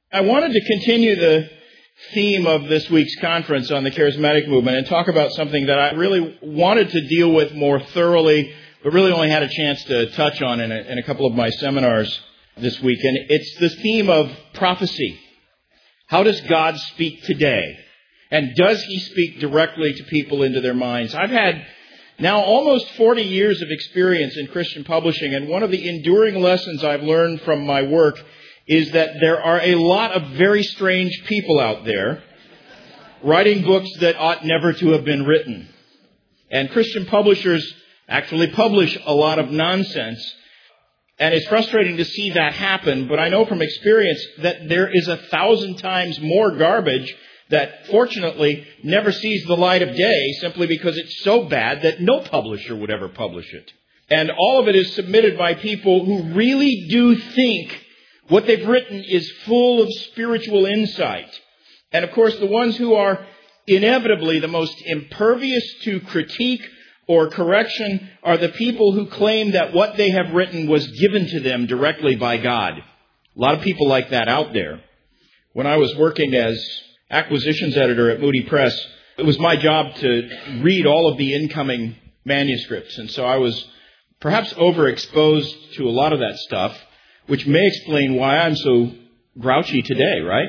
I wanted to continue the theme of this week's conference on the charismatic movement and talk about something that I really wanted to deal with more thoroughly, but really only had a chance to touch on in a couple of my seminars this week. And it's the theme of prophecy. How does God speak today? And does He speak directly to people into their minds? I've had now almost 40 years of experience in Christian publishing, and one of the enduring lessons I've learned from my work is that there are a lot of very strange people out there writing books that ought never to have been written. And Christian publishers actually publish a lot of nonsense. And it's frustrating to see that happen, but I know from experience that there is 1,000 times more garbage that fortunately never sees the light of day simply because it's so bad that no publisher would ever publish it. And all of it is submitted by people who really do think what they've written is full of spiritual insight. And of course, the ones who are inevitably the most impervious to critique or correction are the people who claim that what they have written was given to them directly by God. A lot of people like that out there. When I was working as acquisitions editor at Moody Press, it was my job to read all of the incoming manuscripts. And so I was perhaps overexposed to a lot of that stuff, which may explain why I'm so grouchy today, right?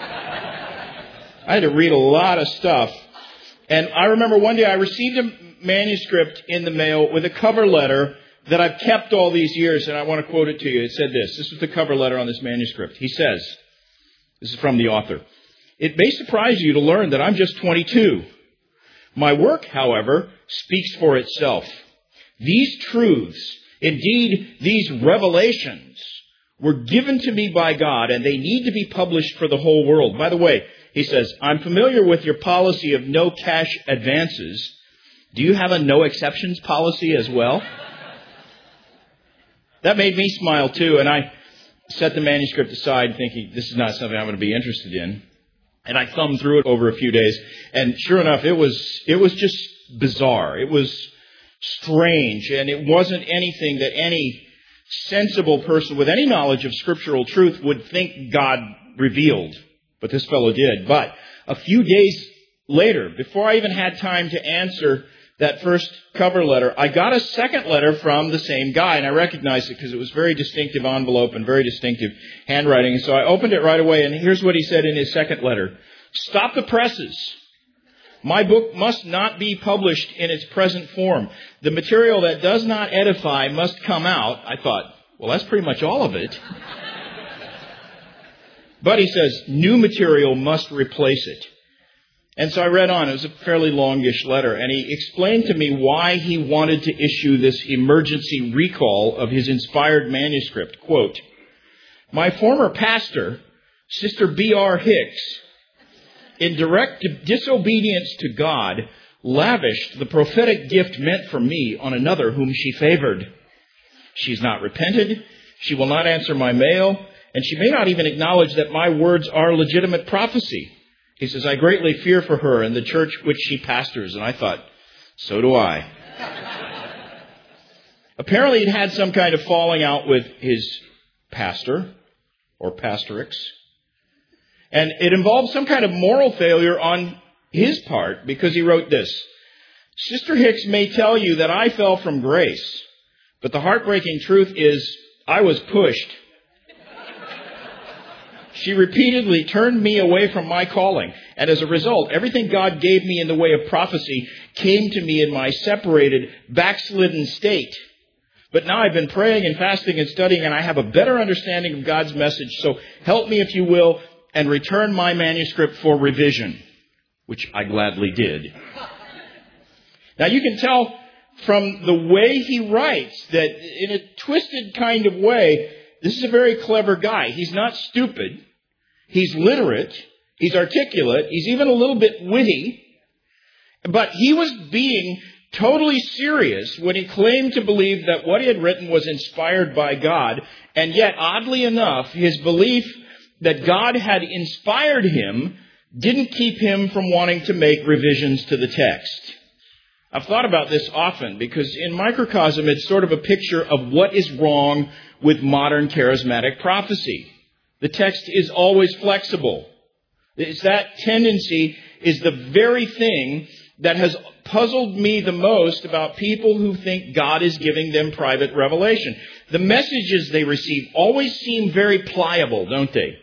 I had to read a lot of stuff. And I remember one day I received a manuscript in the mail with a cover letter that I've kept all these years, and I want to quote it to you. It said this. This was the cover letter on this manuscript. He says, this is from the author, "It may surprise you to learn that I'm just 22. My work, however, speaks for itself. These truths, indeed these revelations, were given to me by God, and they need to be published for the whole world." By the way, he says, "I'm familiar with your policy of no cash advances. Do you have a no exceptions policy as well?" That made me smile too, and I set the manuscript aside thinking, this is not something I'm going to be interested in. And I thumbed through it over a few days, and sure enough, it was just bizarre. It was strange, and it wasn't anything that any sensible person with any knowledge of scriptural truth would think God revealed. But this fellow did. But a few days later, before I even had time to answer that first cover letter, I got a second letter from the same guy, and I recognized it because it was very distinctive envelope and very distinctive handwriting. And so I opened it right away, and here's what he said in his second letter. "Stop the presses. My book must not be published in its present form. The material that does not edify must come out." I thought, well, that's pretty much all of it. But he says, "New material must replace it." And so I read on. It was a fairly longish letter. And he explained to me why he wanted to issue this emergency recall of his inspired manuscript. Quote, "My former pastor, Sister B.R. Hicks, in direct disobedience to God, lavished the prophetic gift meant for me on another whom she favored. She's not repented. She will not answer my mail. And she may not even acknowledge that my words are legitimate prophecy." He says, "I greatly fear for her and the church which she pastors." And I thought, so do I. Apparently he'd had some kind of falling out with his pastor or pastorix. And it involved some kind of moral failure on his part, because he wrote this: "Sister Hicks may tell you that I fell from grace, but the heartbreaking truth is I was pushed. She repeatedly turned me away from my calling, and as a result, everything God gave me in the way of prophecy came to me in my separated, backslidden state. But now I've been praying and fasting and studying, and I have a better understanding of God's message, so help me, if you will, and return my manuscript for revision," which I gladly did. Now you can tell from the way he writes that in a twisted kind of way, this is a very clever guy. He's not stupid. He's literate. He's articulate. He's even a little bit witty. But he was being totally serious when he claimed to believe that what he had written was inspired by God. And yet, oddly enough, his belief that God had inspired him didn't keep him from wanting to make revisions to the text. I've thought about this often because in microcosm, it's sort of a picture of what is wrong with modern charismatic prophecy. The text is always flexible. It's that tendency is the very thing that has puzzled me the most about people who think God is giving them private revelation. The messages they receive always seem very pliable, don't they?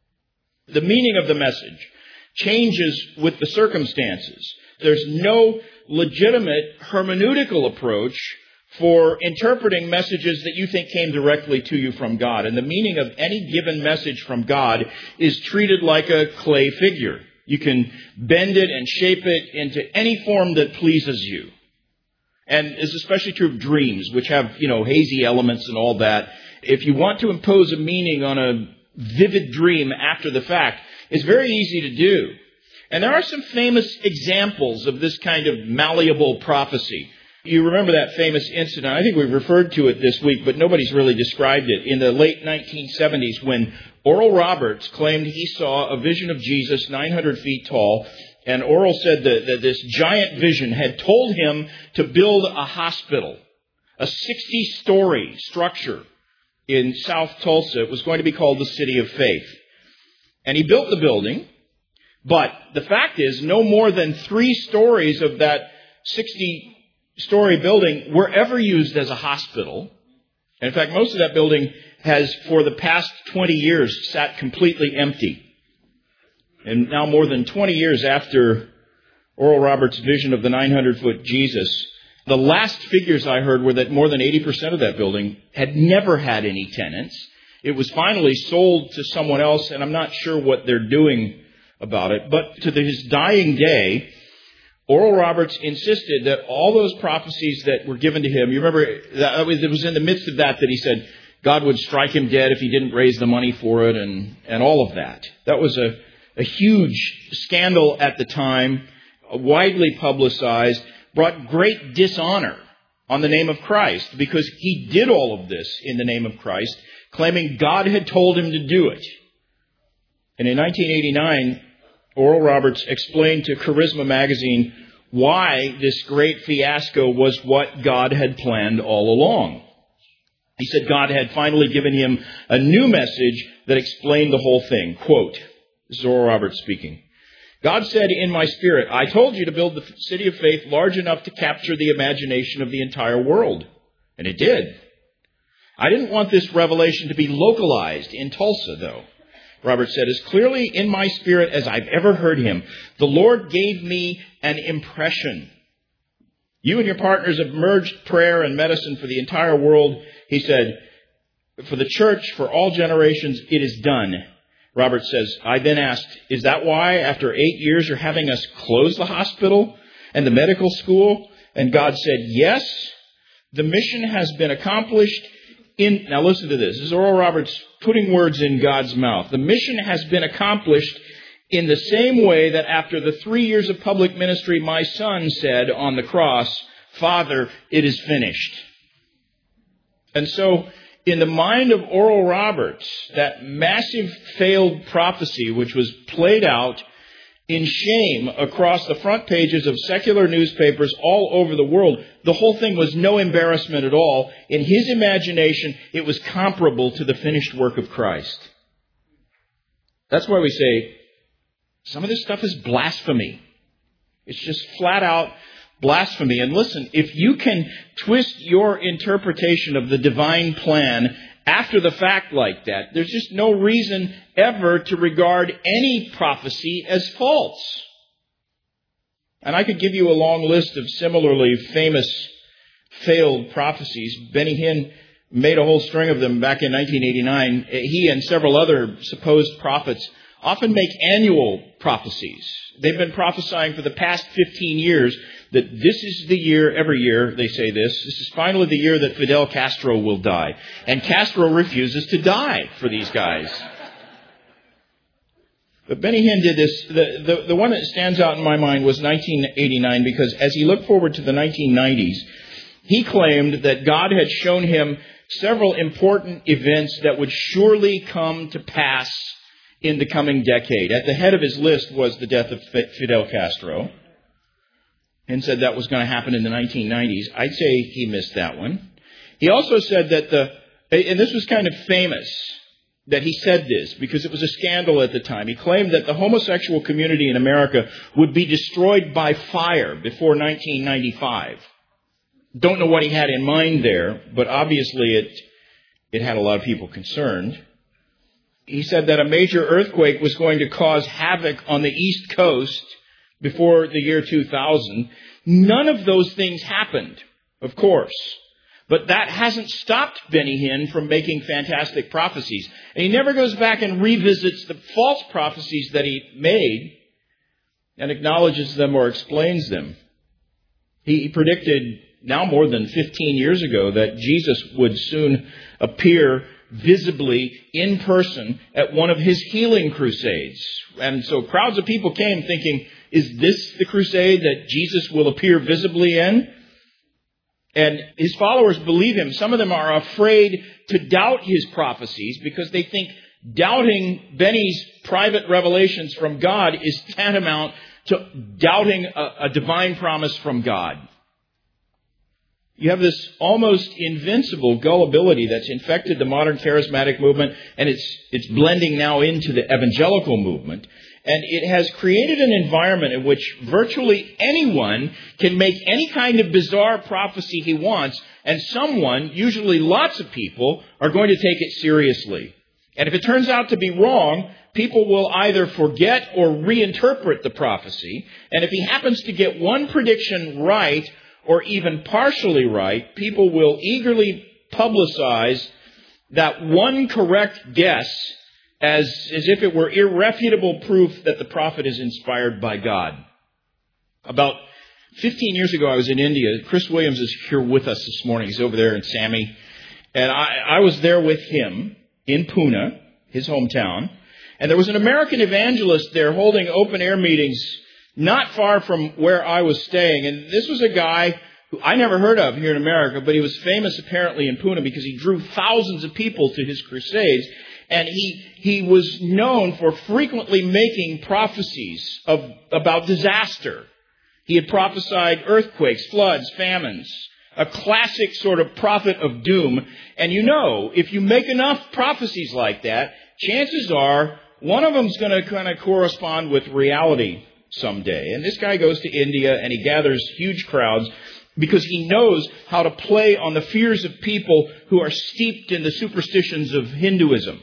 The meaning of the message changes with the circumstances. There's no legitimate hermeneutical approach for interpreting messages that you think came directly to you from God. And the meaning of any given message from God is treated like a clay figure. You can bend it and shape it into any form that pleases you. And it's especially true of dreams, which have, hazy elements and all that. If you want to impose a meaning on a vivid dream after the fact, it's very easy to do. And there are some famous examples of this kind of malleable prophecy. You remember that famous incident. I think we've referred to it this week, but nobody's really described it. In the late 1970s, when Oral Roberts claimed he saw a vision of Jesus 900 feet tall, and Oral said that this giant vision had told him to build a hospital, a 60-story structure in South Tulsa. It was going to be called the City of Faith. And he built the building, but the fact is no more than 3 stories of that 60-story building were ever used as a hospital. And in fact, most of that building has, for the past 20 years, sat completely empty. And now more than 20 years after Oral Roberts' vision of the 900-foot Jesus, the last figures I heard were that more than 80% of that building had never had any tenants. It was finally sold to someone else, and I'm not sure what they're doing about it. But to his dying day, Oral Roberts insisted that all those prophecies that were given to him, you remember, it was in the midst of that he said God would strike him dead if he didn't raise the money for it, and all of that. That was a huge scandal at the time, widely publicized, brought great dishonor on the name of Christ, because he did all of this in the name of Christ, claiming God had told him to do it. And in 1989, Oral Roberts explained to Charisma magazine why this great fiasco was what God had planned all along. He said God had finally given him a new message that explained the whole thing. Quote, this is Oral Roberts speaking. God said in my spirit, I told you to build the City of Faith large enough to capture the imagination of the entire world. And it did. I didn't want this revelation to be localized in Tulsa, though. Roberts said, as clearly in my spirit as I've ever heard him, the Lord gave me an impression. You and your partners have merged prayer and medicine for the entire world. He said, for the church, for all generations, it is done. Roberts says, I then asked, is that why after 8 years you're having us close the hospital and the medical school? And God said, yes, the mission has been accomplished now listen to this. This is Oral Roberts putting words in God's mouth. The mission has been accomplished in the same way that after the 3 years of public ministry, my son said on the cross, Father, it is finished. And so, in the mind of Oral Roberts, that massive failed prophecy, which was played out in shame across the front pages of secular newspapers all over the world, the whole thing was no embarrassment at all. In his imagination, it was comparable to the finished work of Christ. That's why we say, some of this stuff is blasphemy. It's just flat out blasphemy. And listen, if you can twist your interpretation of the divine plan after the fact like that, there's just no reason ever to regard any prophecy as false. And I could give you a long list of similarly famous failed prophecies. Benny Hinn made a whole string of them back in 1989. He and several other supposed prophets often make annual prophecies. They've been prophesying for the past 15 years that this is the year, every year they say this is finally the year that Fidel Castro will die. And Castro refuses to die for these guys. But Benny Hinn did this. The one that stands out in my mind was 1989, because as he looked forward to the 1990s, he claimed that God had shown him several important events that would surely come to pass in the coming decade. At the head of his list was the death of Fidel Castro, and said that was going to happen in the 1990s. I'd say he missed that one. He also said that and this was kind of famous, that he said this because it was a scandal at the time. He claimed that the homosexual community in America would be destroyed by fire before 1995. Don't know what he had in mind there, but obviously it had a lot of people concerned. He said that a major earthquake was going to cause havoc on the East Coast before the year 2000. None of those things happened, of course. But that hasn't stopped Benny Hinn from making fantastic prophecies. And he never goes back and revisits the false prophecies that he made and acknowledges them or explains them. He predicted now more than 15 years ago that Jesus would soon appear visibly in person at one of his healing crusades. And so crowds of people came thinking, is this the crusade that Jesus will appear visibly in? And his followers believe him. Some of them are afraid to doubt his prophecies because they think doubting Benny's private revelations from God is tantamount to doubting a divine promise from God. You have this almost invincible gullibility that's infected the modern charismatic movement, and it's blending now into the evangelical movement. And it has created an environment in which virtually anyone can make any kind of bizarre prophecy he wants, and someone, usually lots of people, are going to take it seriously. And if it turns out to be wrong, people will either forget or reinterpret the prophecy. And if he happens to get one prediction right, or even partially right, people will eagerly publicize that one correct guess as if it were irrefutable proof that the prophet is inspired by God. About 15 years ago, I was in India. Chris Williams is here with us this morning. He's over there in Sammy. And I was there with him in Pune, his hometown. And there was an American evangelist there holding open-air meetings not far from where I was staying. And this was a guy who I never heard of here in America, but he was famous apparently in Pune because he drew thousands of people to his crusades. And he was known for frequently making prophecies about disaster. He had prophesied earthquakes, floods, famines, a classic sort of prophet of doom. And you know, if you make enough prophecies like that, chances are one of them's going to kind of correspond with reality someday. And this guy goes to India and he gathers huge crowds because he knows how to play on the fears of people who are steeped in the superstitions of Hinduism.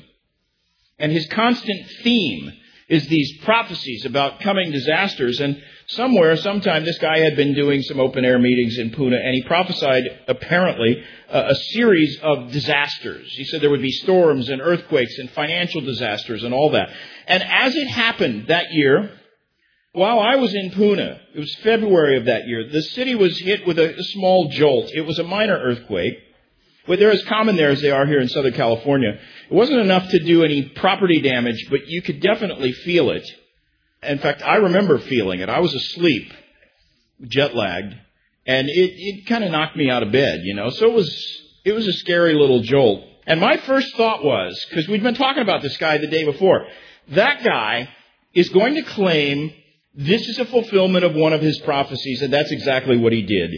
And his constant theme is these prophecies about coming disasters. And sometime, this guy had been doing some open-air meetings in Pune, and he prophesied, apparently, a series of disasters. He said there would be storms and earthquakes and financial disasters and all that. And as it happened that year, while I was in Pune, it was February of that year, the city was hit with a small jolt. It was a minor earthquake. But they're as common there as they are here in Southern California. It wasn't enough to do any property damage, but you could definitely feel it. In fact, I remember feeling it. I was asleep, jet-lagged, and it kind of knocked me out of bed, you know. So it was a scary little jolt. And my first thought was, because we'd been talking about this guy the day before, that guy is going to claim this is a fulfillment of one of his prophecies, and that's exactly what he did.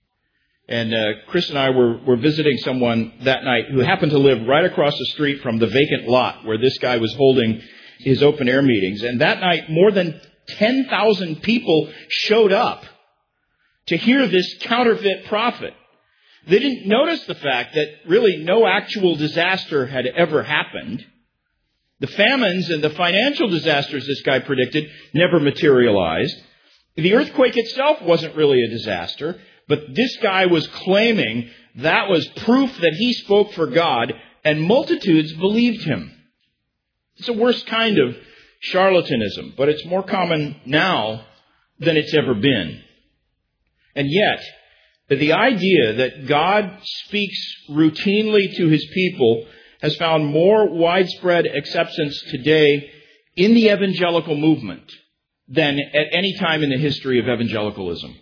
And Chris and I were visiting someone that night who happened to live right across the street from the vacant lot where this guy was holding his open-air meetings. And that night, more than 10,000 people showed up to hear this counterfeit prophet. They didn't notice the fact that really no actual disaster had ever happened. The famines and the financial disasters this guy predicted never materialized. The earthquake itself wasn't really a disaster. But this guy was claiming that was proof that he spoke for God, and multitudes believed him. It's the worst kind of charlatanism, but it's more common now than it's ever been. And yet, the idea that God speaks routinely to his people has found more widespread acceptance today in the evangelical movement than at any time in the history of evangelicalism.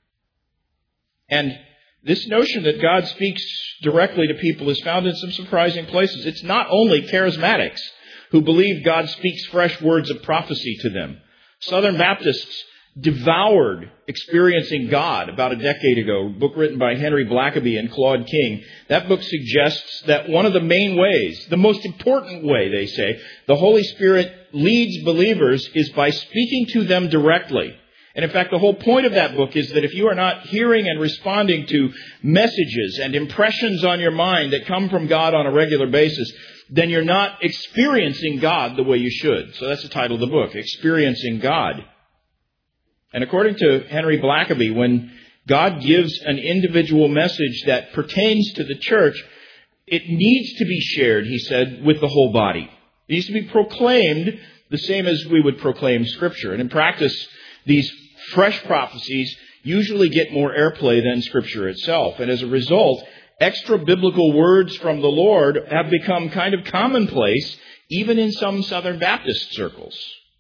And this notion that God speaks directly to people is found in some surprising places. It's not only charismatics who believe God speaks fresh words of prophecy to them. Southern Baptists devoured Experiencing God about a decade ago, a book written by Henry Blackaby and Claude King. That book suggests that one of the main ways, the most important way, they say, the Holy Spirit leads believers is by speaking to them directly. And in fact, the whole point of that book is that if you are not hearing and responding to messages and impressions on your mind that come from God on a regular basis, then you're not experiencing God the way you should. So that's the title of the book, Experiencing God. And according to Henry Blackaby, when God gives an individual message that pertains to the church, it needs to be shared, he said, with the whole body. It needs to be proclaimed the same as we would proclaim Scripture. And in practice, these fresh prophecies usually get more airplay than Scripture itself. And as a result, extra biblical words from the Lord have become kind of commonplace, even in some Southern Baptist circles.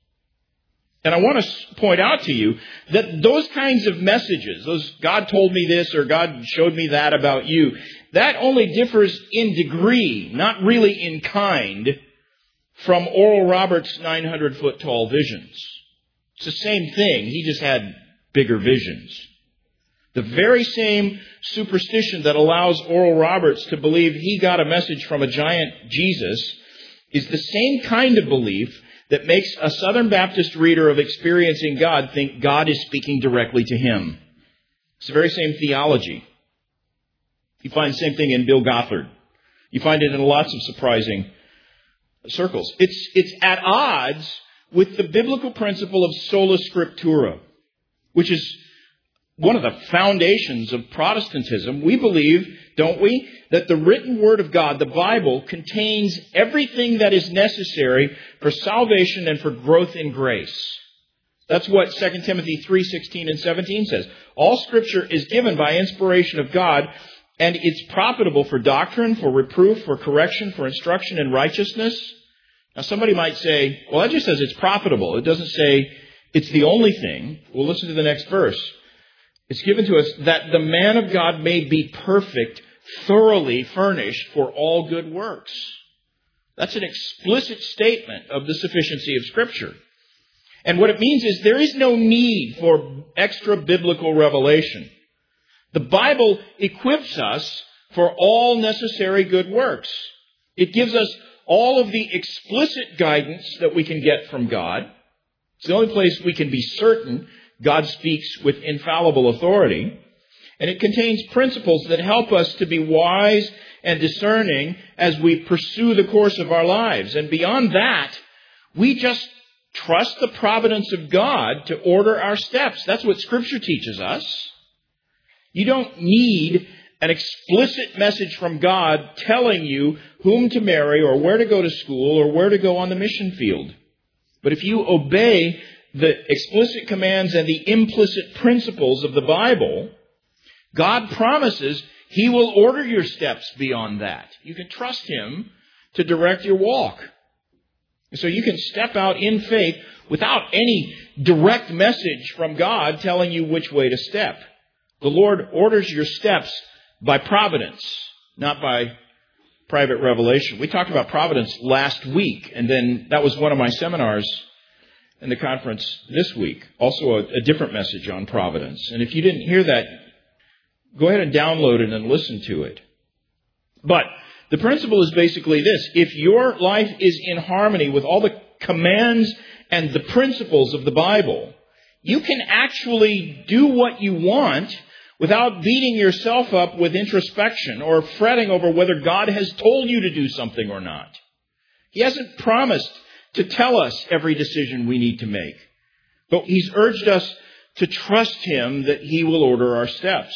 And I want to point out to you that those kinds of messages, those God told me this or God showed me that about you, that only differs in degree, not really in kind, from Oral Roberts' 900-foot tall visions. It's the same thing. He just had bigger visions. The very same superstition that allows Oral Roberts to believe he got a message from a giant Jesus is the same kind of belief that makes a Southern Baptist reader of Experiencing God think God is speaking directly to him. It's the very same theology. You find the same thing in Bill Gothard. You find it in lots of surprising circles. It's at odds with the biblical principle of sola scriptura, which is one of the foundations of Protestantism. We believe, don't we, that the written Word of God, the Bible, contains everything that is necessary for salvation and for growth in grace. That's what 2 Timothy 3:16 and 17 says. All Scripture is given by inspiration of God, and it's profitable for doctrine, for reproof, for correction, for instruction in righteousness. Now somebody might say, well, that just says it's profitable. It doesn't say it's the only thing. Well, listen to the next verse. It's given to us that the man of God may be perfect, thoroughly furnished for all good works. That's an explicit statement of the sufficiency of Scripture. And what it means is there is no need for extra biblical revelation. The Bible equips us for all necessary good works. It gives us all of the explicit guidance that we can get from God. It's the only place we can be certain God speaks with infallible authority. And it contains principles that help us to be wise and discerning as we pursue the course of our lives. And beyond that, we just trust the providence of God to order our steps. That's what Scripture teaches us. You don't need an explicit message from God telling you whom to marry or where to go to school or where to go on the mission field. But if you obey the explicit commands and the implicit principles of the Bible, God promises He will order your steps beyond that. You can trust Him to direct your walk. So you can step out in faith without any direct message from God telling you which way to step. The Lord orders your steps by providence, not by private revelation. We talked about providence last week, and then that was one of my seminars in the conference this week. Also a different message on providence. And if you didn't hear that, go ahead and download it and listen to it. But the principle is basically this. If your life is in harmony with all the commands and the principles of the Bible, you can actually do what you want without beating yourself up with introspection or fretting over whether God has told you to do something or not. He hasn't promised to tell us every decision we need to make. But He's urged us to trust Him that He will order our steps.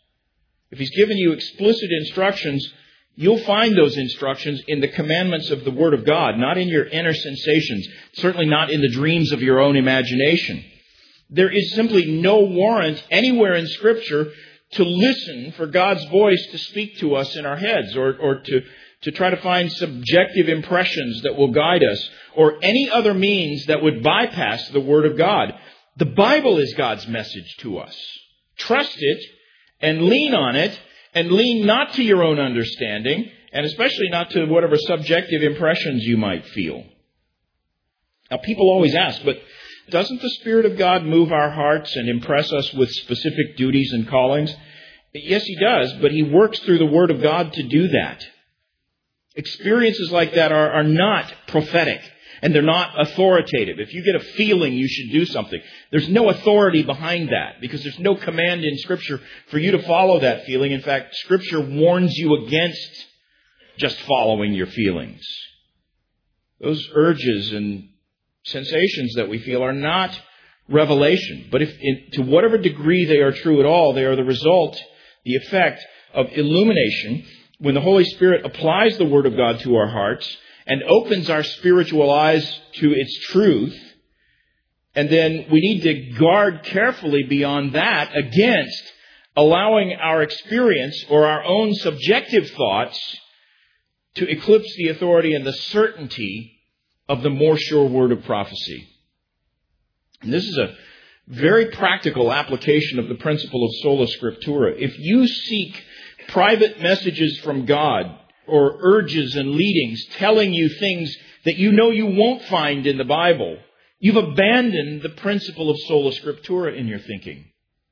If He's given you explicit instructions, you'll find those instructions in the commandments of the Word of God, not in your inner sensations, certainly not in the dreams of your own imagination. There is simply no warrant anywhere in Scripture to listen for God's voice to speak to us in our heads or to try to find subjective impressions that will guide us or any other means that would bypass the Word of God. The Bible is God's message to us. Trust it and lean on it and lean not to your own understanding and especially not to whatever subjective impressions you might feel. Now, people always ask, but doesn't the Spirit of God move our hearts and impress us with specific duties and callings? Yes, He does, but He works through the Word of God to do that. Experiences like that are not prophetic, and they're not authoritative. If you get a feeling you should do something, there's no authority behind that, because there's no command in Scripture for you to follow that feeling. In fact, Scripture warns you against just following your feelings. Those urges and sensations that we feel are not revelation. But to whatever degree they are true at all, they are the result, the effect of illumination when the Holy Spirit applies the Word of God to our hearts and opens our spiritual eyes to its truth. And then we need to guard carefully beyond that against allowing our experience or our own subjective thoughts to eclipse the authority and the certainty of the more sure word of prophecy. And this is a very practical application of the principle of sola scriptura. If you seek private messages from God or urges and leadings telling you things that you know you won't find in the Bible, you've abandoned the principle of sola scriptura in your thinking.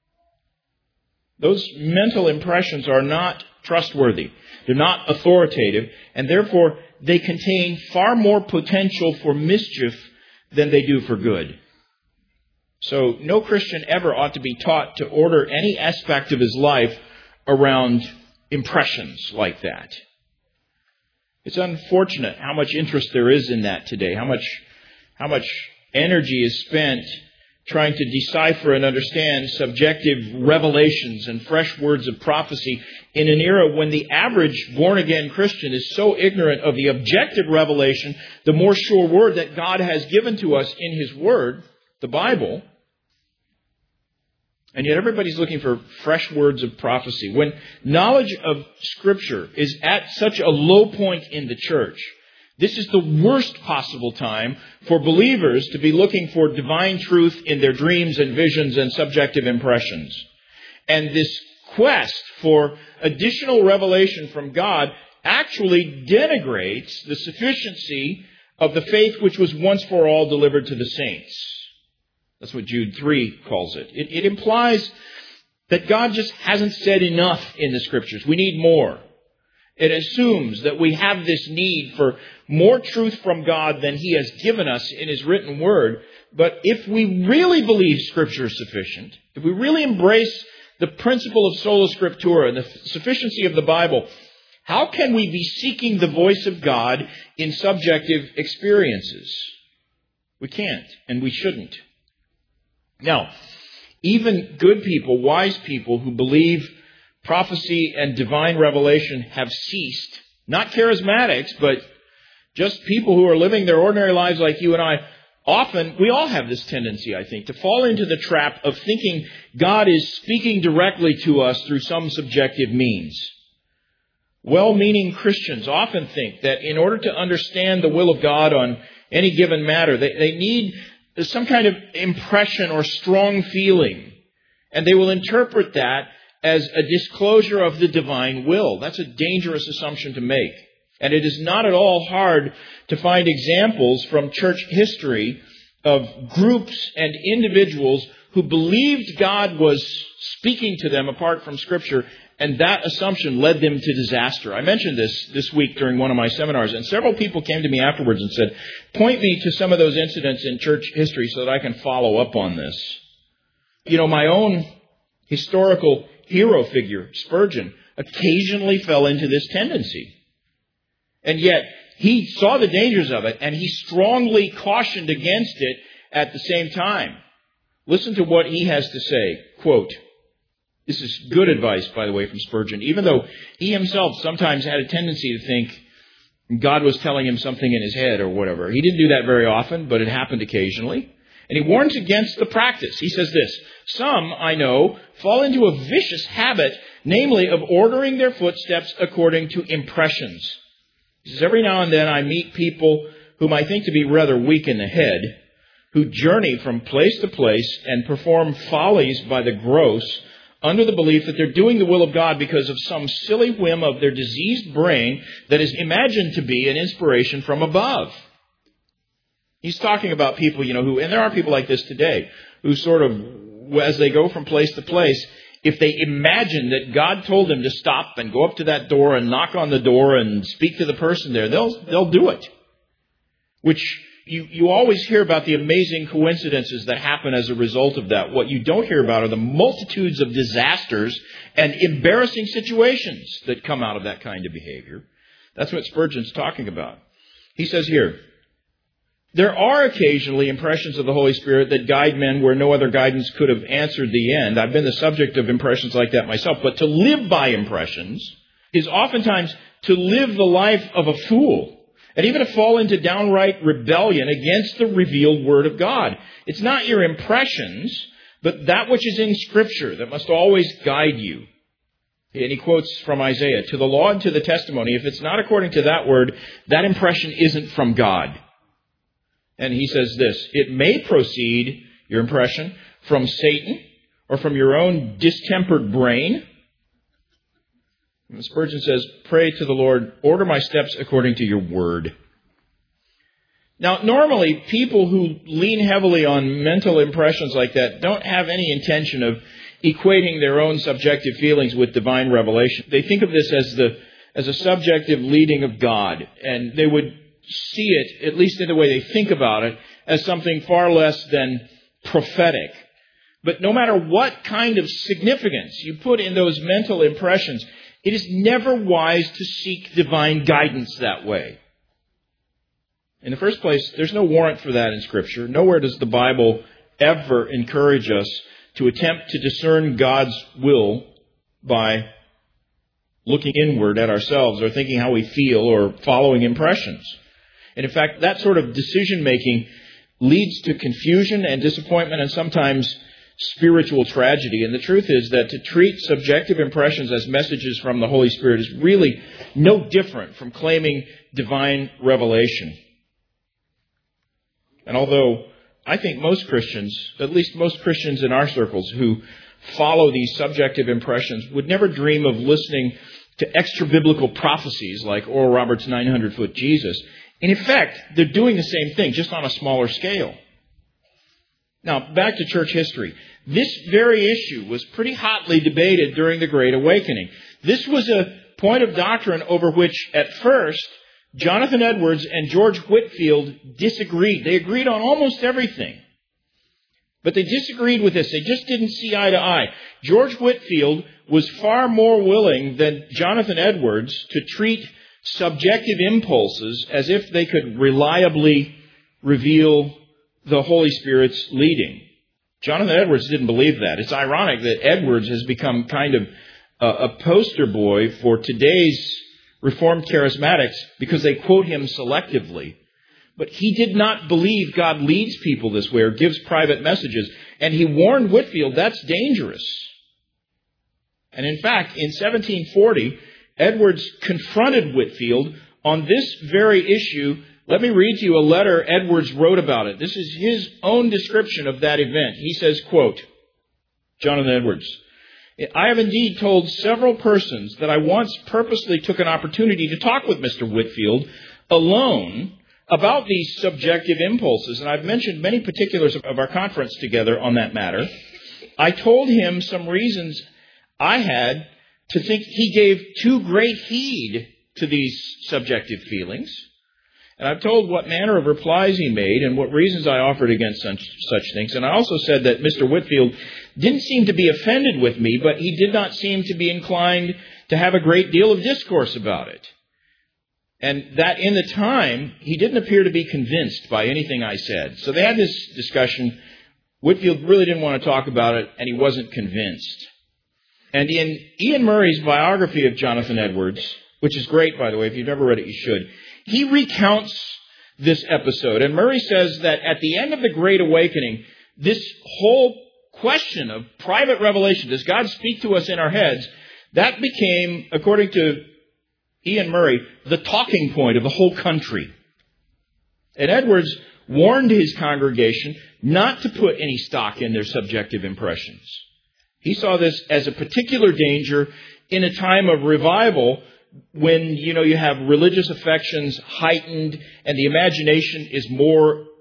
Those mental impressions are not trustworthy. They're not authoritative, and therefore they contain far more potential for mischief than they do for good. So no Christian ever ought to be taught to order any aspect of his life around impressions like that. It's unfortunate how much interest there is in that today, how much energy is spent trying to decipher and understand subjective revelations and fresh words of prophecy in an era when the average born-again Christian is so ignorant of the objective revelation, the more sure word that God has given to us in His Word, the Bible. And yet everybody's looking for fresh words of prophecy. When knowledge of Scripture is at such a low point in the church, this is the worst possible time for believers to be looking for divine truth in their dreams and visions and subjective impressions. And this quest for additional revelation from God actually denigrates the sufficiency of the faith which was once for all delivered to the saints. That's what Jude 3 calls it. It implies that God just hasn't said enough in the Scriptures. We need more. It assumes that we have this need for more truth from God than He has given us in His written Word. But if we really believe Scripture is sufficient, if we really embrace the principle of sola scriptura and the sufficiency of the Bible, how can we be seeking the voice of God in subjective experiences? We can't, and we shouldn't. Now, even good people, wise people who believe prophecy and divine revelation have ceased. Not charismatics, but just people who are living their ordinary lives like you and I. Often, we all have this tendency, I think, to fall into the trap of thinking God is speaking directly to us through some subjective means. Well-meaning Christians often think that in order to understand the will of God on any given matter, they need some kind of impression or strong feeling. And they will interpret that as a disclosure of the divine will. That's a dangerous assumption to make. And it is not at all hard to find examples from church history of groups and individuals who believed God was speaking to them apart from Scripture, and that assumption led them to disaster. I mentioned this week during one of my seminars, and several people came to me afterwards and said, point me to some of those incidents in church history so that I can follow up on this. You know, my own historical hero figure, Spurgeon, occasionally fell into this tendency. And yet, he saw the dangers of it, and he strongly cautioned against it at the same time. Listen to what he has to say. Quote, this is good advice, by the way, from Spurgeon, even though he himself sometimes had a tendency to think God was telling him something in his head or whatever. He didn't do that very often, but it happened occasionally. And he warns against the practice. He says this, some, I know, fall into a vicious habit, namely of ordering their footsteps according to impressions. He says, every now and then I meet people whom I think to be rather weak in the head, who journey from place to place and perform follies by the gross under the belief that they're doing the will of God because of some silly whim of their diseased brain that is imagined to be an inspiration from above. He's talking about people, who, and there are people like this today, who sort of, as they go from place to place, if they imagine that God told them to stop and go up to that door and knock on the door and speak to the person there, they'll do it. Which you always hear about the amazing coincidences that happen as a result of that. What you don't hear about are the multitudes of disasters and embarrassing situations that come out of that kind of behavior. That's what Spurgeon's talking about. He says here, there are occasionally impressions of the Holy Spirit that guide men where no other guidance could have answered the end. I've been the subject of impressions like that myself. But to live by impressions is oftentimes to live the life of a fool. And even to fall into downright rebellion against the revealed Word of God. It's not your impressions, but that which is in Scripture that must always guide you. And he quotes from Isaiah, to the law and to the testimony, if it's not according to that word, that impression isn't from God. And he says this, it may proceed, your impression, from Satan or from your own distempered brain. And Spurgeon says, pray to the Lord, order my steps according to your word. Now, normally, people who lean heavily on mental impressions like that don't have any intention of equating their own subjective feelings with divine revelation. They think of this as a subjective leading of God, and they would see it, at least in the way they think about it, as something far less than prophetic. But no matter what kind of significance you put in those mental impressions, it is never wise to seek divine guidance that way. In the first place, there's no warrant for that in Scripture. Nowhere does the Bible ever encourage us to attempt to discern God's will by looking inward at ourselves or thinking how we feel or following impressions. And in fact, that sort of decision-making leads to confusion and disappointment and sometimes spiritual tragedy. And the truth is that to treat subjective impressions as messages from the Holy Spirit is really no different from claiming divine revelation. And although I think most Christians, at least most Christians in our circles who follow these subjective impressions, would never dream of listening to extra-biblical prophecies like Oral Roberts' 900-foot Jesus. In effect, they're doing the same thing, just on a smaller scale. Now, back to church history. This very issue was pretty hotly debated during the Great Awakening. This was a point of doctrine over which, at first, Jonathan Edwards and George Whitefield disagreed. They agreed on almost everything. But they disagreed with this. They just didn't see eye to eye. George Whitefield was far more willing than Jonathan Edwards to treat subjective impulses as if they could reliably reveal the Holy Spirit's leading. Jonathan Edwards didn't believe that. It's ironic that Edwards has become kind of a poster boy for today's Reformed charismatics because they quote him selectively. But he did not believe God leads people this way or gives private messages. And he warned Whitefield that's dangerous. And in fact, in 1740, Edwards confronted Whitefield on this very issue. Let me read to you a letter Edwards wrote about it. This is his own description of that event. He says, quote, Jonathan Edwards, I have indeed told several persons that I once purposely took an opportunity to talk with Mr. Whitefield alone about these subjective impulses. And I've mentioned many particulars of our conference together on that matter. I told him some reasons I had to think he gave too great heed to these subjective feelings. And I've told what manner of replies he made and what reasons I offered against such things. And I also said that Mr. Whitefield didn't seem to be offended with me, but he did not seem to be inclined to have a great deal of discourse about it. And that in the time, he didn't appear to be convinced by anything I said. So they had this discussion. Whitefield really didn't want to talk about it, and he wasn't convinced. And in Ian Murray's biography of Jonathan Edwards, which is great, by the way, if you've never read it, you should, he recounts this episode. And Murray says that at the end of the Great Awakening, this whole question of private revelation, does God speak to us in our heads, that became, according to Ian Murray, the talking point of the whole country. And Edwards warned his congregation not to put any stock in their subjective impressions. He saw this as a particular danger in a time of revival when, you have religious affections heightened and the imagination is more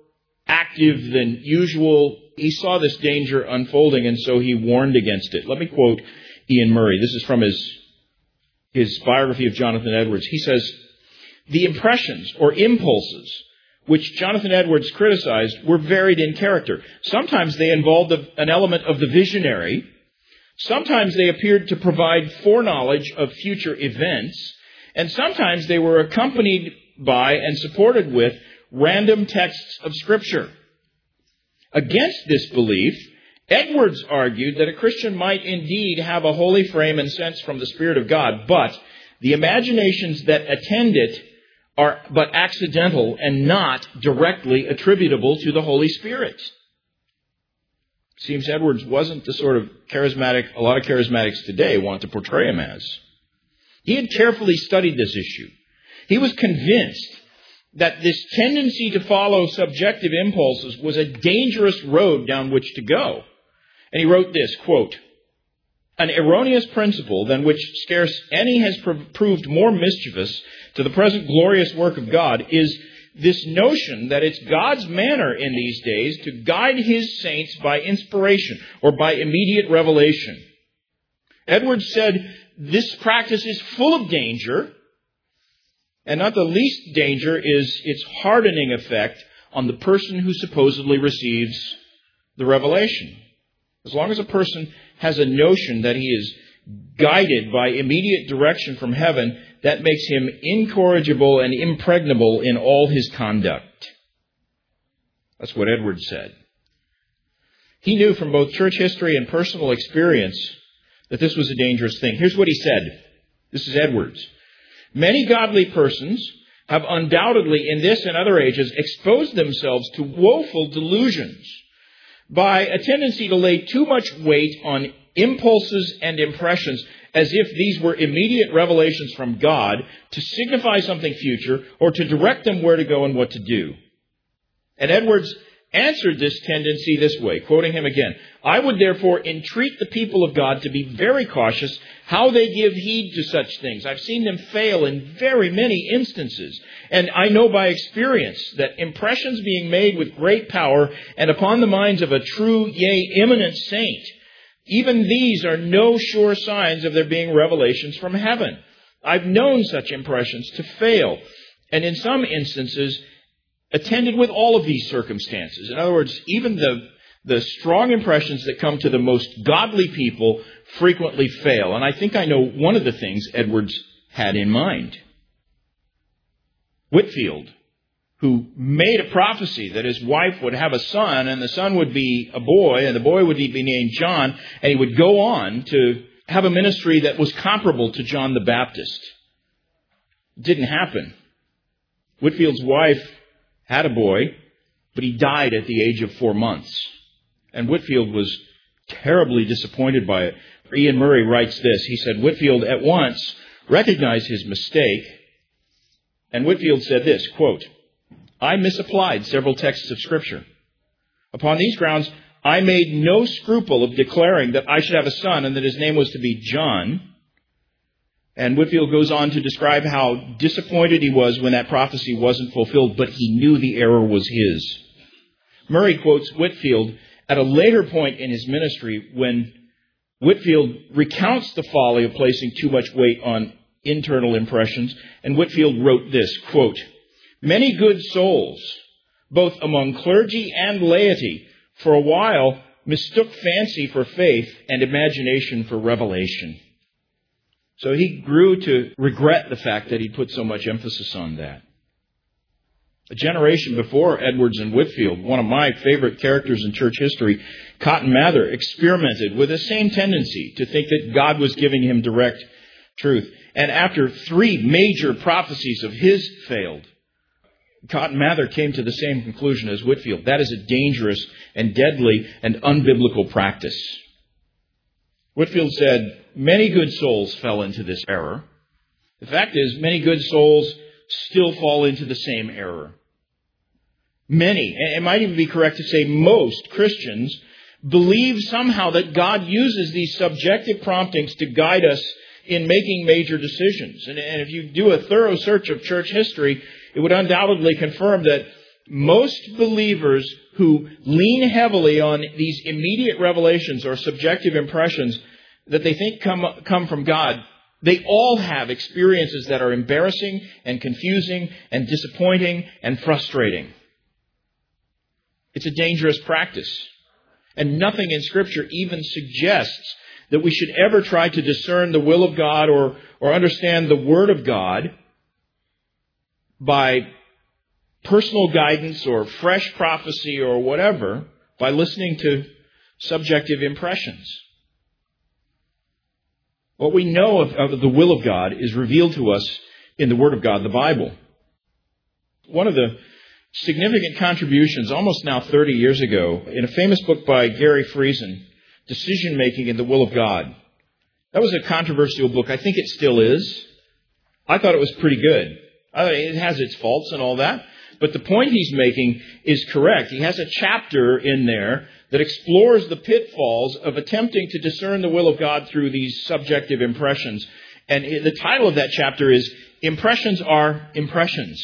active than usual. He saw this danger unfolding, and so he warned against it. Let me quote Ian Murray. This is from his biography of Jonathan Edwards. He says, "The impressions or impulses which Jonathan Edwards criticized were varied in character. Sometimes they involved an element of the visionary. Sometimes they appeared to provide foreknowledge of future events. And sometimes they were accompanied by and supported with random texts of Scripture. Against this belief, Edwards argued that a Christian might indeed have a holy frame and sense from the Spirit of God, but the imaginations that attend it are but accidental and not directly attributable to the Holy Spirit." Seems Edwards wasn't the sort of charismatic a lot of charismatics today want to portray him as. He had carefully studied this issue. He was convinced that this tendency to follow subjective impulses was a dangerous road down which to go. And he wrote this, quote, "An erroneous principle than which scarce any has proved more mischievous to the present glorious work of God is this notion that it's God's manner in these days to guide His saints by inspiration or by immediate revelation." Edwards said this practice is full of danger, and not the least danger is its hardening effect on the person who supposedly receives the revelation. As long as a person has a notion that he is guided by immediate direction from heaven, that makes him incorrigible and impregnable in all his conduct. That's what Edwards said. He knew from both church history and personal experience that this was a dangerous thing. Here's what he said. This is Edwards. "Many godly persons have undoubtedly in this and other ages exposed themselves to woeful delusions by a tendency to lay too much weight on impulses and impressions as if these were immediate revelations from God to signify something future or to direct them where to go and what to do." And Edwards answered this tendency this way, quoting him again, "I would therefore entreat the people of God to be very cautious how they give heed to such things. I've seen them fail in very many instances, and I know by experience that impressions being made with great power and upon the minds of a true, yea, eminent saint, even these are no sure signs of there being revelations from heaven. I've known such impressions to fail, and in some instances attended with all of these circumstances." In other words, even the strong impressions that come to the most godly people frequently fail. And I think I know one of the things Edwards had in mind. Whitefield, who made a prophecy that his wife would have a son, and the son would be a boy, and the boy would be named John, and he would go on to have a ministry that was comparable to John the Baptist. It didn't happen. Whitefield's wife had a boy, but he died at the age of 4 months. And Whitefield was terribly disappointed by it. Ian Murray writes this. He said, "Whitefield at once recognized his mistake." And Whitefield said this, quote, "I misapplied several texts of Scripture. Upon these grounds, I made no scruple of declaring that I should have a son and that his name was to be John." And Whitefield goes on to describe how disappointed he was when that prophecy wasn't fulfilled, but he knew the error was his. Murray quotes Whitefield at a later point in his ministry when Whitefield recounts the folly of placing too much weight on internal impressions. And Whitefield wrote this, quote, "Many good souls, both among clergy and laity, for a while mistook fancy for faith and imagination for revelation." So he grew to regret the fact that he put so much emphasis on that. A generation before Edwards and Whitefield, one of my favorite characters in church history, Cotton Mather, experimented with the same tendency to think that God was giving him direct truth. And after 3 major prophecies of his failed, Cotton Mather came to the same conclusion as Whitefield. That is a dangerous and deadly and unbiblical practice. Whitefield said, "Many good souls fell into this error. The fact is, many good souls still fall into the same error. Many, and it might even be correct to say most Christians, believe somehow that God uses these subjective promptings to guide us in making major decisions. And if you do a thorough search of church history, it would undoubtedly confirm that most believers who lean heavily on these immediate revelations or subjective impressions that they think come from God, they all have experiences that are embarrassing and confusing and disappointing and frustrating. It's a dangerous practice. And nothing in Scripture even suggests that we should ever try to discern the will of God or understand the Word of God by personal guidance or fresh prophecy or whatever, by listening to subjective impressions. What we know of the will of God is revealed to us in the Word of God, the Bible. One of the significant contributions, almost now 30 years ago, in a famous book by Gary Friesen, Decision Making in the Will of God. That was a controversial book. I think it still is. I thought it was pretty good. It has its faults and all that. But the point he's making is correct. He has a chapter in there that explores the pitfalls of attempting to discern the will of God through these subjective impressions. And the title of that chapter is Impressions Are Impressions.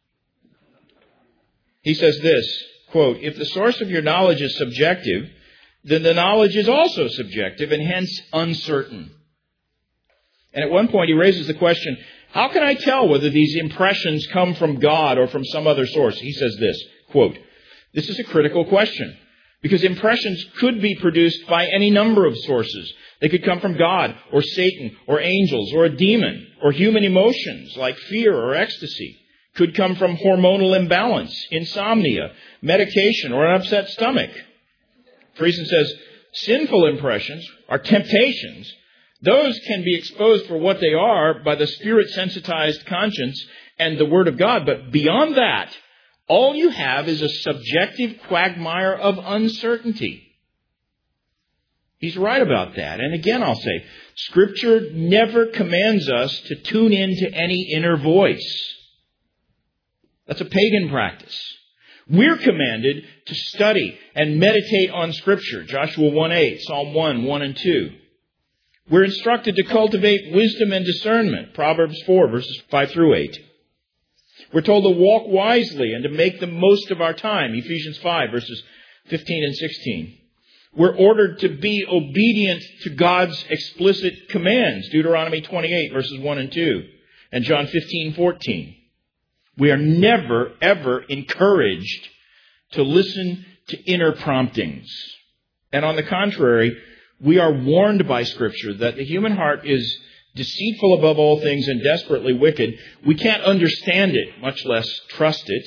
He says this, quote, "If the source of your knowledge is subjective, then the knowledge is also subjective and hence uncertain." And at one point he raises the question, how can I tell whether these impressions come from God or from some other source? He says this, quote, "This is a critical question because impressions could be produced by any number of sources. They could come from God or Satan or angels or a demon or human emotions like fear or ecstasy. Could come from hormonal imbalance, insomnia, medication, or an upset stomach." Friesen says, sinful impressions are temptations. Those can be exposed for what they are by the Spirit-sensitized conscience and the Word of God. But beyond that, all you have is a subjective quagmire of uncertainty. He's right about that. And again, I'll say, Scripture never commands us to tune into any inner voice. That's a pagan practice. We're commanded to study and meditate on Scripture. Joshua 1:8, Psalm 1 and 2. We're instructed to cultivate wisdom and discernment. Proverbs 4, verses 5 through 8. We're told to walk wisely and to make the most of our time. Ephesians 5, verses 15 and 16. We're ordered to be obedient to God's explicit commands. Deuteronomy 28, verses 1 and 2. And John 15:14. We are never, ever encouraged to listen to inner promptings. And on the contrary, we are warned by Scripture that the human heart is deceitful above all things and desperately wicked. We can't understand it, much less trust it.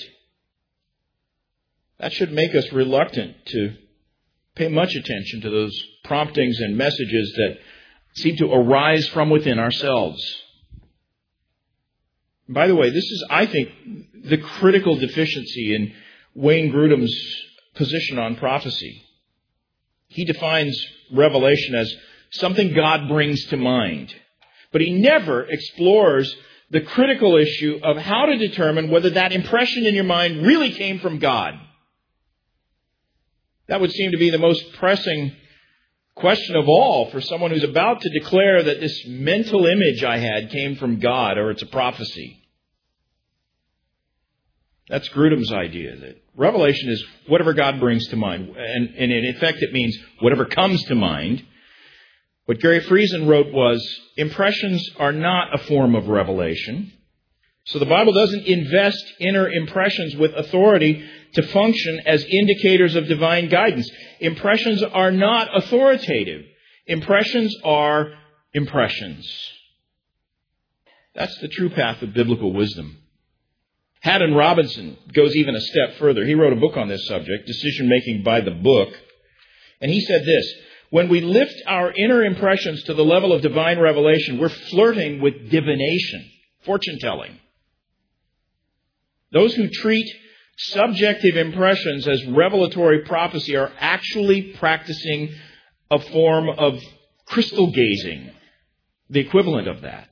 That should make us reluctant to pay much attention to those promptings and messages that seem to arise from within ourselves. By the way, this is, I think, the critical deficiency in Wayne Grudem's position on prophecy. He defines revelation as something God brings to mind. But he never explores the critical issue of how to determine whether that impression in your mind really came from God. That would seem to be the most pressing question of all for someone who's about to declare that this mental image I had came from God or it's a prophecy. That's Grudem's idea, that revelation is whatever God brings to mind. And in effect, it means whatever comes to mind. What Gary Friesen wrote was, impressions are not a form of revelation. So the Bible doesn't invest inner impressions with authority to function as indicators of divine guidance. Impressions are not authoritative. Impressions are impressions. That's the true path of biblical wisdom. Haddon Robinson goes even a step further. He wrote a book on this subject, Decision Making by the Book. And he said this, when we lift our inner impressions to the level of divine revelation, we're flirting with divination, fortune-telling. Those who treat subjective impressions as revelatory prophecy are actually practicing a form of crystal gazing, the equivalent of that.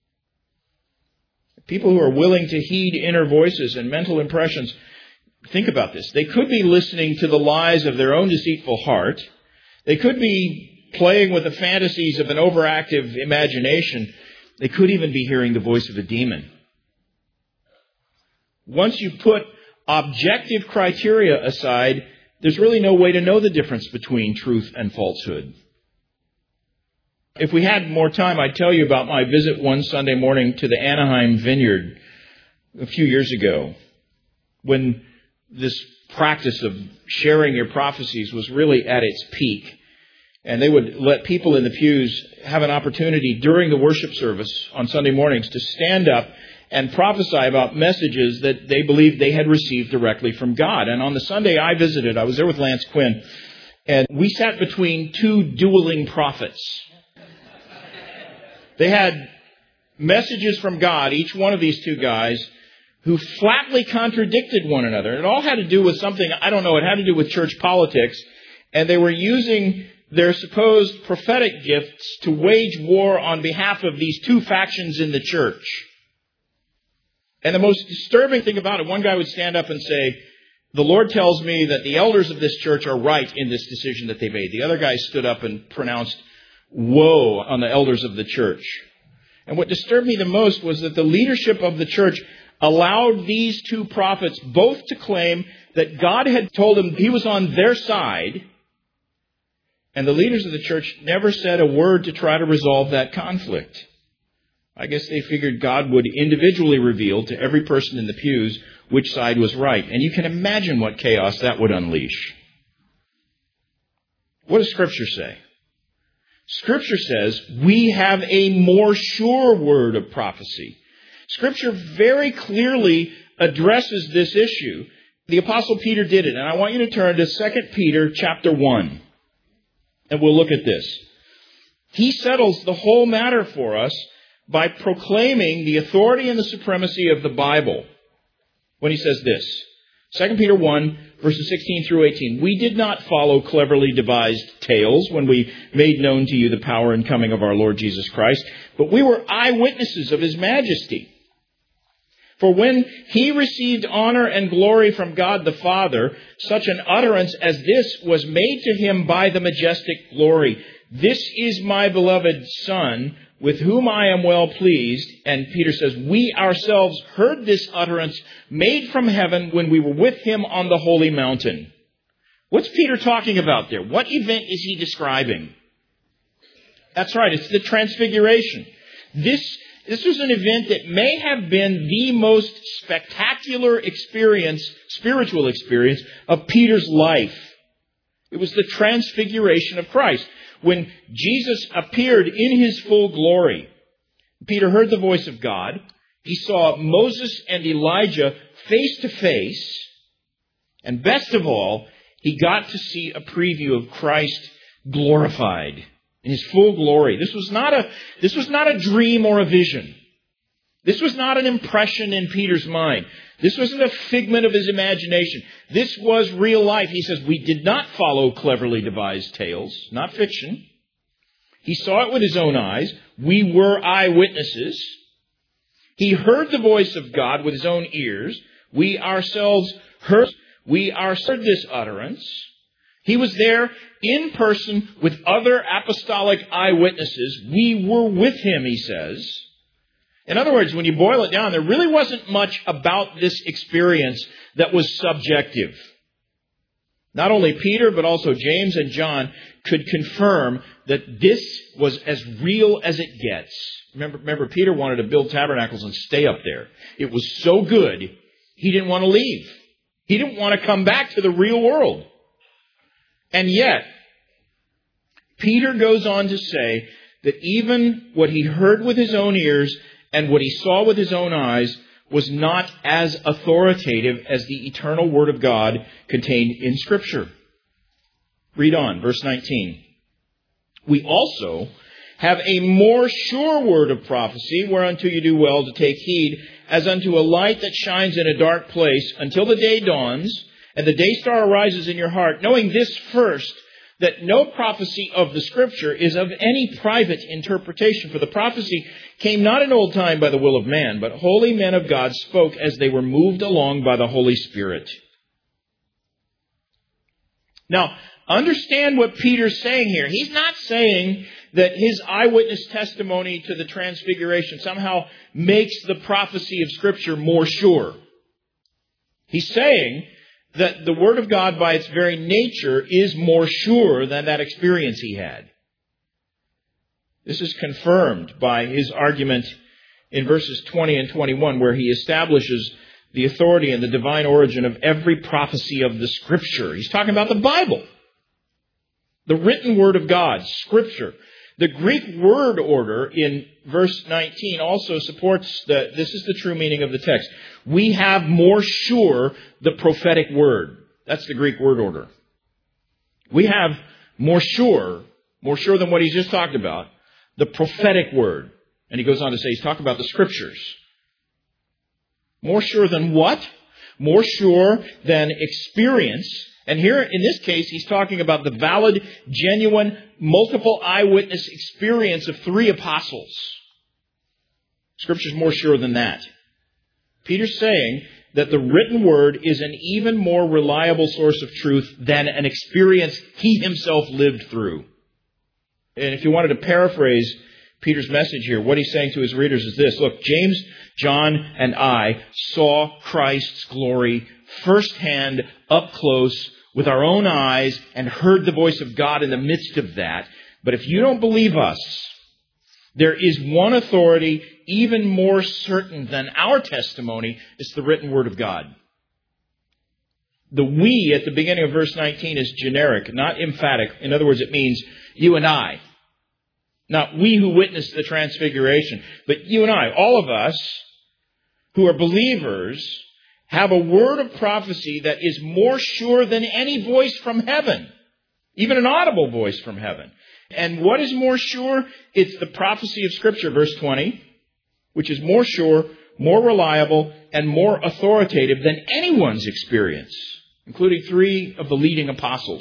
People who are willing to heed inner voices and mental impressions, think about this. They could be listening to the lies of their own deceitful heart. They could be playing with the fantasies of an overactive imagination. They could even be hearing the voice of a demon. Once you put objective criteria aside, there's really no way to know the difference between truth and falsehood. If we had more time, I'd tell you about my visit one Sunday morning to the Anaheim Vineyard a few years ago, when this practice of sharing your prophecies was really at its peak. And they would let people in the pews have an opportunity during the worship service on Sunday mornings to stand up and prophesy about messages that they believed they had received directly from God. And on the Sunday I visited, I was there with Lance Quinn, and we sat between two dueling prophets. They had messages from God, each one of these two guys, who flatly contradicted one another. It all had to do with something, I don't know, it had to do with church politics, and they were using their supposed prophetic gifts to wage war on behalf of these two factions in the church. And the most disturbing thing about it, one guy would stand up and say, "The Lord tells me that the elders of this church are right in this decision that they made." The other guy stood up and pronounced woe on the elders of the church. And what disturbed me the most was that the leadership of the church allowed these two prophets both to claim that God had told them He was on their side, and the leaders of the church never said a word to try to resolve that conflict. I guess they figured God would individually reveal to every person in the pews which side was right. And you can imagine what chaos that would unleash. What does Scripture say? Scripture says we have a more sure word of prophecy. Scripture very clearly addresses this issue. The Apostle Peter did it. And I want you to turn to 2 Peter chapter 1. And we'll look at this. He settles the whole matter for us by proclaiming the authority and the supremacy of the Bible when he says this. 2 Peter 1, verses 16 through 18. "We did not follow cleverly devised tales when we made known to you the power and coming of our Lord Jesus Christ, but we were eyewitnesses of His majesty. For when He received honor and glory from God the Father, such an utterance as this was made to Him by the majestic glory. 'This is my beloved Son, with whom I am well pleased.' And Peter says, 'We ourselves heard this utterance made from heaven when we were with Him on the holy mountain.'" What's Peter talking about there? What event is he describing? That's right, it's the Transfiguration. This was an event that may have been the most spectacular spiritual experience of Peter's life. It was the Transfiguration of Christ. When Jesus appeared in His full glory, Peter heard the voice of God. He saw Moses and Elijah face to face. And best of all, he got to see a preview of Christ glorified in His full glory. This was not a dream or a vision. This was not an impression in Peter's mind. This wasn't a figment of his imagination. This was real life. He says, "We did not follow cleverly devised tales," not fiction. He saw it with his own eyes. We were eyewitnesses. He heard the voice of God with his own ears. We ourselves heard this utterance. He was there in person with other apostolic eyewitnesses. We were with Him, he says. In other words, when you boil it down, there really wasn't much about this experience that was subjective. Not only Peter, but also James and John could confirm that this was as real as it gets. Remember, Peter wanted to build tabernacles and stay up there. It was so good, he didn't want to leave. He didn't want to come back to the real world. And yet, Peter goes on to say that even what he heard with his own ears and what he saw with his own eyes was not as authoritative as the eternal Word of God contained in Scripture. Read on, verse 19. "We also have a more sure word of prophecy, whereunto you do well to take heed, as unto a light that shines in a dark place, until the day dawns, and the day star arises in your heart, knowing this first, that no prophecy of the Scripture is of any private interpretation. For the prophecy came not in old time by the will of man, but holy men of God spoke as they were moved along by the Holy Spirit." Now, understand what Peter's saying here. He's not saying that his eyewitness testimony to the Transfiguration somehow makes the prophecy of Scripture more sure. He's saying that the Word of God by its very nature is more sure than that experience he had. This is confirmed by his argument in verses 20 and 21, where he establishes the authority and the divine origin of every prophecy of the Scripture. He's talking about the Bible, the written Word of God, Scripture. The Greek word order in verse 19 also supports this is the true meaning of the text. We have more sure the prophetic word. That's the Greek word order. We have more sure than what he's just talked about, the prophetic word. And he goes on to say, he's talking about the Scriptures. More sure than what? More sure than experience. And here, in this case, he's talking about the valid, genuine, multiple eyewitness experience of 3 apostles. Scripture's more sure than that. Peter's saying that the written word is an even more reliable source of truth than an experience he himself lived through. And if you wanted to paraphrase Peter's message here, what he's saying to his readers is this. Look, James, John, and I saw Christ's glory firsthand, up close, with our own eyes, and heard the voice of God in the midst of that. But if you don't believe us, there is one authority even more certain than our testimony. It's the written Word of God. The we at the beginning of verse 19 is generic, not emphatic. In other words, it means you and I. Not we who witnessed the transfiguration, but you and I, all of us who are believers, have a word of prophecy that is more sure than any voice from heaven, even an audible voice from heaven. And what is more sure? It's the prophecy of Scripture, verse 20, which is more sure, more reliable, and more authoritative than anyone's experience, including 3 of the leading apostles.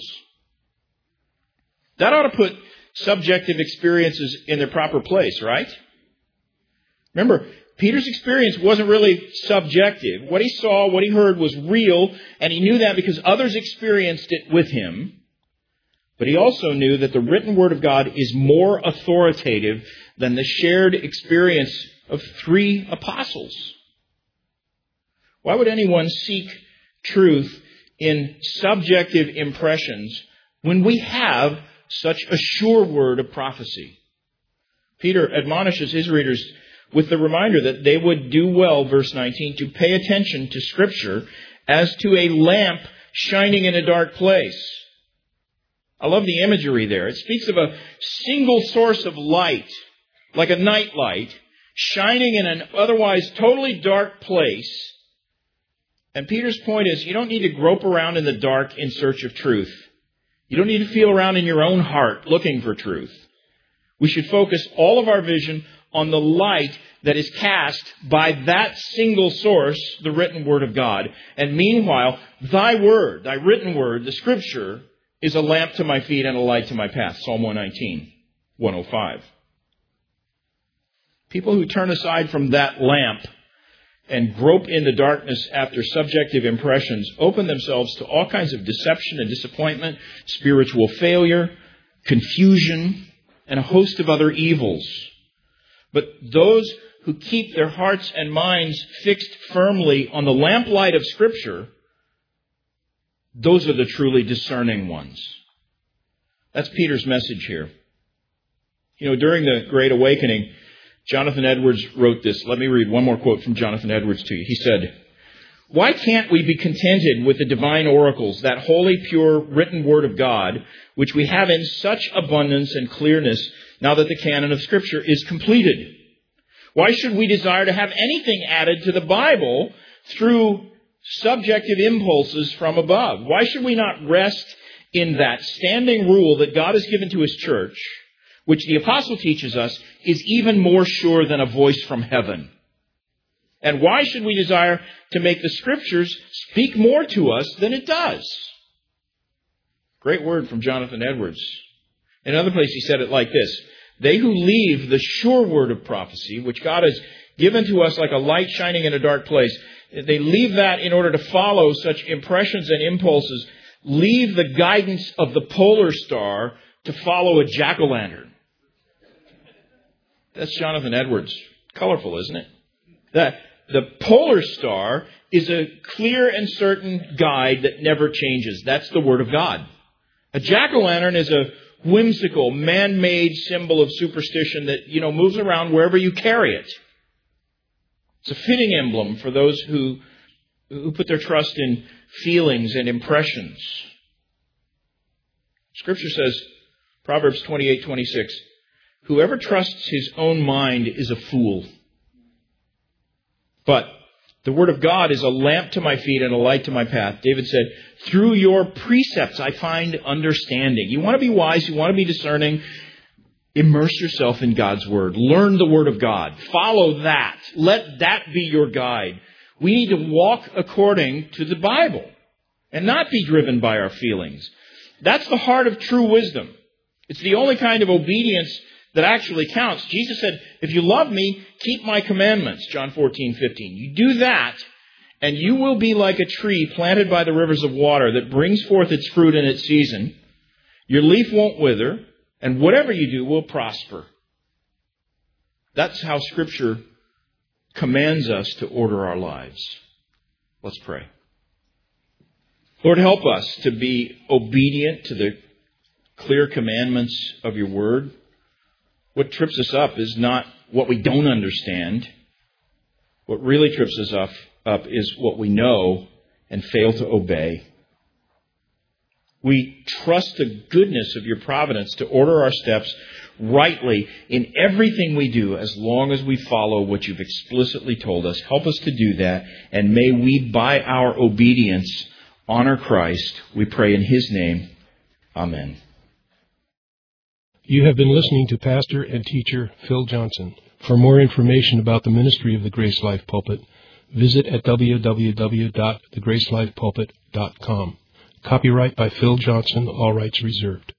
That ought to put subjective experiences in their proper place, right? Remember, Peter's experience wasn't really subjective. What he saw, what he heard was real, and he knew that because others experienced it with him. But he also knew that the written Word of God is more authoritative than the shared experience of 3 apostles. Why would anyone seek truth in subjective impressions when we have such a sure word of prophecy? Peter admonishes his readers with the reminder that they would do well, verse 19, to pay attention to Scripture as to a lamp shining in a dark place. I love the imagery there. It speaks of a single source of light, like a night light, shining in an otherwise totally dark place. And Peter's point is, you don't need to grope around in the dark in search of truth. You don't need to feel around in your own heart looking for truth. We should focus all of our vision on the light that is cast by that single source, the written Word of God. And meanwhile, thy word, thy written word, the Scripture, is a lamp to my feet and a light to my path. Psalm 119, 105. People who turn aside from that lamp and grope in the darkness after subjective impressions open themselves to all kinds of deception and disappointment, spiritual failure, confusion, and a host of other evils. But those who keep their hearts and minds fixed firmly on the lamplight of Scripture, those are the truly discerning ones. That's Peter's message here. You know, during the Great Awakening, Jonathan Edwards wrote this. Let me read one more quote from Jonathan Edwards to you. He said, "Why can't we be contented with the divine oracles, that holy, pure, written Word of God, which we have in such abundance and clearness now that the canon of Scripture is completed? Why should we desire to have anything added to the Bible through subjective impulses from above? Why should we not rest in that standing rule that God has given to His church, which the apostle teaches us is even more sure than a voice from heaven? And why should we desire to make the Scriptures speak more to us than it does?" Great word from Jonathan Edwards. In another place he said it like this: "They who leave the sure word of prophecy, which God has given to us like a light shining in a dark place, they leave that in order to follow such impressions and impulses, leave the guidance of the polar star to follow a jack-o'-lantern." That's Jonathan Edwards. Colorful, isn't it? The polar star is a clear and certain guide that never changes. That's the Word of God. A jack-o'-lantern is a whimsical, man-made symbol of superstition that, moves around wherever you carry it. It's a fitting emblem for those who put their trust in feelings and impressions. Scripture says, Proverbs 28:26, whoever trusts his own mind is a fool. But the Word of God is a lamp to my feet and a light to my path. David said, through your precepts I find understanding. You want to be wise, you want to be discerning, immerse yourself in God's Word. Learn the Word of God. Follow that. Let that be your guide. We need to walk according to the Bible and not be driven by our feelings. That's the heart of true wisdom. It's the only kind of obedience that actually counts. Jesus said, if you love me, keep my commandments, John 14:15. You do that, and you will be like a tree planted by the rivers of water that brings forth its fruit in its season. Your leaf won't wither, and whatever you do will prosper. That's how Scripture commands us to order our lives. Let's pray. Lord, help us to be obedient to the clear commandments of your Word. What trips us up is not what we don't understand. What really trips us up is what we know and fail to obey. We trust the goodness of your providence to order our steps rightly in everything we do as long as we follow what you've explicitly told us. Help us to do that, and may we, by our obedience, honor Christ. We pray in His name. Amen. You have been listening to Pastor and Teacher Phil Johnson. For more information about the ministry of the Grace Life Pulpit, visit at www.thegracelifepulpit.com. Copyright by Phil Johnson, all rights reserved.